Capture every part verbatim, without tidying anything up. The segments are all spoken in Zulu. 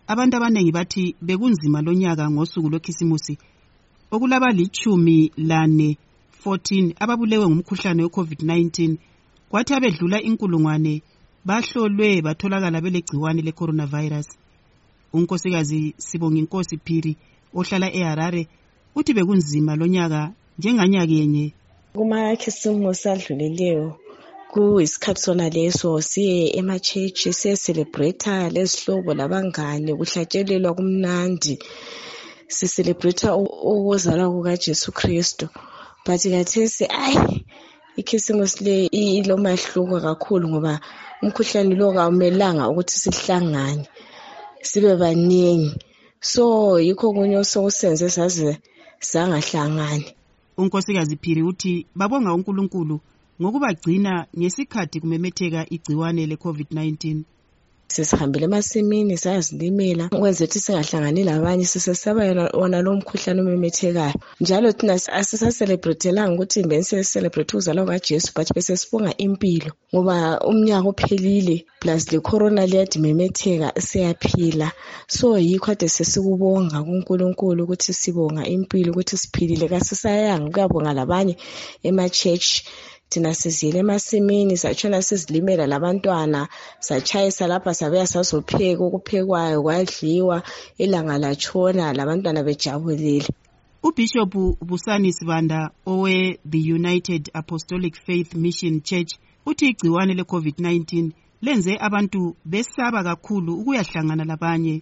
abantu abanengi bathi bekunzima lonyaka ngosuku lokhisimusi okulaba lichumi lane fourteen ababulewe ngumkhuhlane we-COVID nineteen kwathi abedlula inkulungwane bahlolwe batholakala belegciwane le-coronavirus. Unkosikazi Sibonginkosi Phiri ohlala eHarare uthi bekunzima lonyaka njenganyaka yenye. Kumakhisimusi adlulileyo kuyisikhathi sona leso siye ema-church siye celebrate lezihlobo labangane kuhlatshelelwa kumnandi si-celebrate ukuzalwa kukaJesu Kristu. But kathesi ayi ikhisimusi le ilomahluko kakhulu ngoba umkhuhlane lo kawumelanga ukuthi sihlangane sibe baningi, so yikho kunye sokusenze saze sangahlangani. Unkosikazi Phiri uthi babonga uNkulunkulu ngokubagcina ngesikhathi kumemetheka igciwane le-COVID nineteen. Sesihambile emasimini sayazilimela ukwenza ukuthi singahlangani labanye sisesaba wona lo mkhuhlane omemethekayo. Njalo thina asisacelebratelanga ukuthi bense celebrate ukuzalwa kukaJesu but bese sibonga impilo ngoba umnyaka uphelile plus le corona liyadimemetheka siyaphila. So yikho ade sesikubonga kuNkulunkulu ukuthi sibonga impilo ukuthi siphilile kasisayanga kuyabonga labanye ema-church. Thina sizile emasimini satshona sizilimela labantwana satshayisa lapha sabuya sazopheka ukuphekwayo kwadliwa ilanga latshona labantwana bejabulile. uBishop Busani Sibanda owe the United Apostolic Faith Mission Church uthi igciwane le-COVID nineteen lenze abantu besaba kakhulu ukuyahlangana labanye.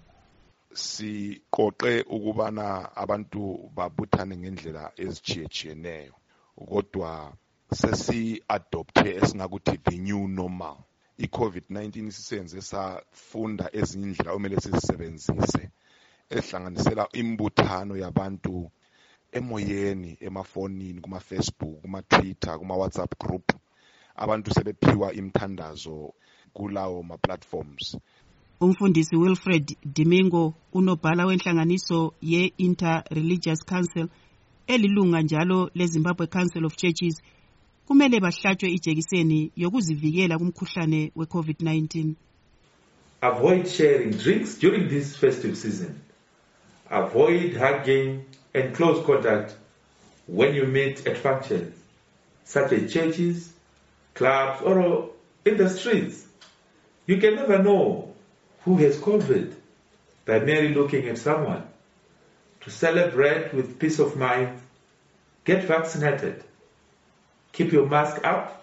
Siqoqe ukubana abantu babuthane ngendlela ezitshiyetshiyeneyo kodwa sesi-adopte esingakuthi the new normal. I-COVID nineteen sisenze safunda ezinye indlela okumele sizisebenzise ehlanganisela imbuthano yabantu emoyeni, emafonini, kuma-Facebook, kuma-Twitter, kuma-WhatsApp group. Abantu sebephiwa imthandazo kulawo ma-platforms. Umfundisi Wilfred Dimingo unobhala wenhlanganiso ye-Inter-Religious Council elilunga njalo le-Zimbabwe Council of Churches kumele bahlatshwe ijekiseni yokuzivikela kumkhuhlane we-COVID nineteen. Avoid sharing drinks during this festive season. Avoid hugging and close contact when you meet at functions, such as churches, clubs, or in the streets. You can never know who has COVID by merely looking at someone. To celebrate with peace of mind, get vaccinated. Keep your mask up.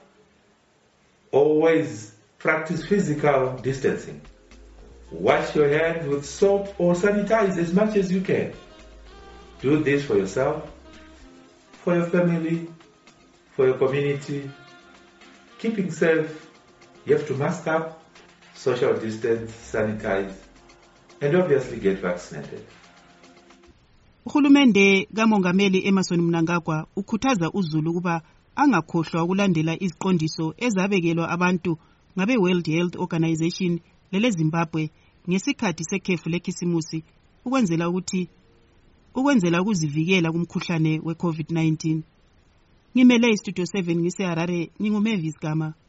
Always practice physical distancing. Wash your hands with soap or sanitize as much as you can. Do this for yourself, for your family, for your community. Keeping safe, you have to mask up, social distance, sanitize, and obviously get vaccinated. Uhulumende kaMongameli Emmerson Mnangagwa ukhuthaza uZulu ukuba angakhohlwa ukulandela iziqondiso ezabekelwa abantu ngabe World Health Organization lele Zimbabwe ngesikhathi sekhefu lekhisimusi ukwenzela ukuthi ukwenzela ukuzivikela kumkhuhlane we-COVID nineteen. Ngimele iStudio seven ngise Harare, nginguMavis Gama.